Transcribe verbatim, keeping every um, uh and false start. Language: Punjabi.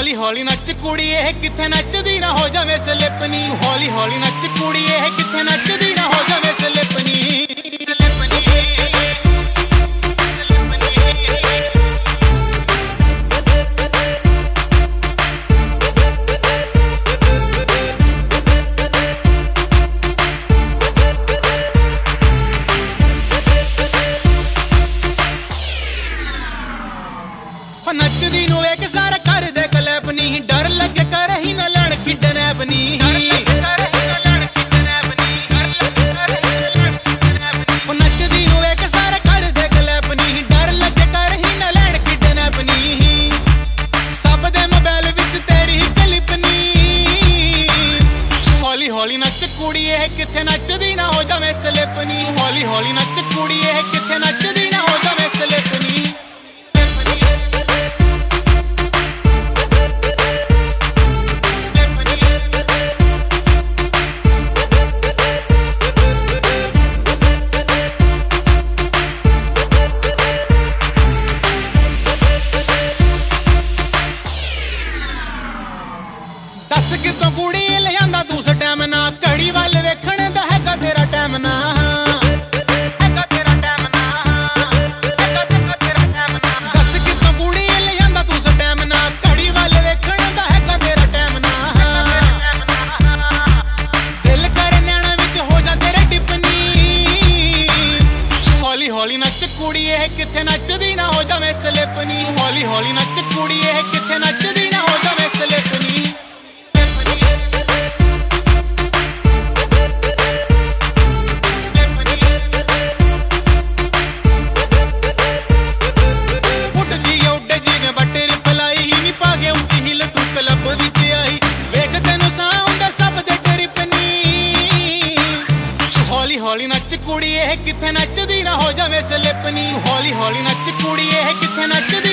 ਹੌਲੀ ਹੌਲੀ ਨੱਚ ਕੁੜੀਏ ਕਿੱਥੇ ਨੱਚਦੀ ਨਾ ਹੋ ਜਾਵੇ ਸਲਿੱਪਨੀ ਹੌਲੀ ਹੌਲੀ ਨੱਚ ਕੁੜੀਏ ਕਿੱਥੇ ਨੱਚਦੀ ਨਾ ਹੋ ਜਾਵੇ ਸਲਿੱਪਨੀ ਨੱਚਦੀ ਨੂੰ ਵੇਖ ਸਾਰਾ ਕਰਦੇ ਕਲੈਪ ਨੀ ਡਰ ਲੱਗੇ ਕਰ ਹੀ ਨਾ ਲੜ ਕਿਡਨੈਪ ਨੀ ਨੱਚਦੀ ਨੂੰ ਵੇਖ ਸਾਰਾ ਕਰਦੇ ਕਲੈਪ ਨੀ ਡਰ ਲੱਗੇ ਕਰ ਹੀ ਨਾ ਲੜ ਕਿਡਨੈਪ ਨੀ ਸਭ ਦੇ ਮੋਬਾਈਲ ਵਿੱਚ ਤੇਰੀ ਕਲਿੱਪ ਨੀ ਹੌਲੀ ਹੌਲੀ ਨੱਚ ਕੁੜੀਏ ਕਿੱਥੇ ਨੱਚਦੀ ਨਾ ਹੋ ਜਾਵੇ ਸਲਿੱਪ ਨੀ ਹੌਲੀ ਹੌਲੀ ਨੱਚ ਕੁੜੀਏ ਕਿੱਥੇ ਨੱਚਦੀ ਨਾ ਹੋ ਜਾਵੇ ਸਲਿੱਪ ਨੀ ਦੱਸ ਕਿਤੋਂ ਕੁੜੀ ਲਿਆਂਦਾ ਤੂੰ ਸਟੈਮਨਾ ਘੜੀ ਵੱਲ ਵੇਖਣ ਦਾ ਹੈਗਾ ਤੇਰਾ ਟਾਈਮ ਨਾ ਹੈਗਾ ਤੇਰਾ ਟਾਈਮ ਨਾ ਹੈਗਾ ਤੇਰਾ ਟਾਈਮ ਨਾ ਦੱਸ ਕਿਤੋਂ ਕੁੜੀ ਲਿਆਂਦਾ ਤੂੰ ਸਟੈਮਨਾ ਘੜੀ ਵੱਲ ਵੇਖਣ ਦਾ ਹੈਗਾ ਤੇਰਾ ਟਾਈਮ ਨਾ ਦਿਲ ਕਰ ਨੈਣਾ ਵਿੱਚ ਹੋ ਜਾ ਤੇਰੇ ਟਿੱਪਣੀ ਹੌਲੀ ਹੌਲੀ ਨੱਚ ਕੁੜੀਏ ਕਿੱਥੇ ਨੱਚਦੀ ਨਾ ਹੋ ਜਾਵੇ ਸਲਿੱਪਨੀ ਹੌਲੀ ਹੌਲੀ ਨੱਚ ਕੁੜੀਏ ਕਿੱਥੇ ਨੱਚਦੀ ਨਾ ਹੋ ਜਾਵੇ ਸਲਿੱਪਨੀ ਹੌਲੀ ਨੱਚ ਕੁੜੀਏ ਕਿੱਥੇ ਨੱਚਦੀ ਨਾ ਹੋ ਜਾਵੇ ਸਲਿੱਪਨੀ ਹੌਲੀ ਹੌਲੀ ਨੱਚ ਕੁੜੀਏ ਕਿੱਥੇ ਨੱਚਦੀ